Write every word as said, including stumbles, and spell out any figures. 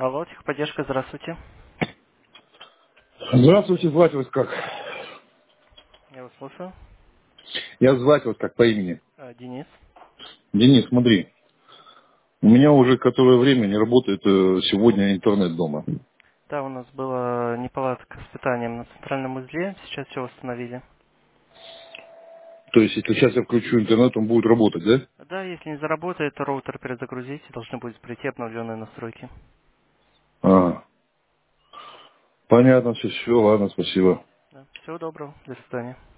Алло, техподдержка, здравствуйте. Здравствуйте, звать вас как? Я вас слушаю. Я звать вас как по имени. Э, Денис. Денис, смотри, у меня уже которое время не работает э, сегодня интернет дома. Да, у нас была неполадка с питанием на центральном узле, сейчас все восстановили. То есть, если сейчас я включу интернет, он будет работать, да? Да, если не заработает, то роутер перезагрузите, должны будет прийти обновленные настройки. А, понятно, все, все, ладно, спасибо. Да. Всего доброго, до свидания.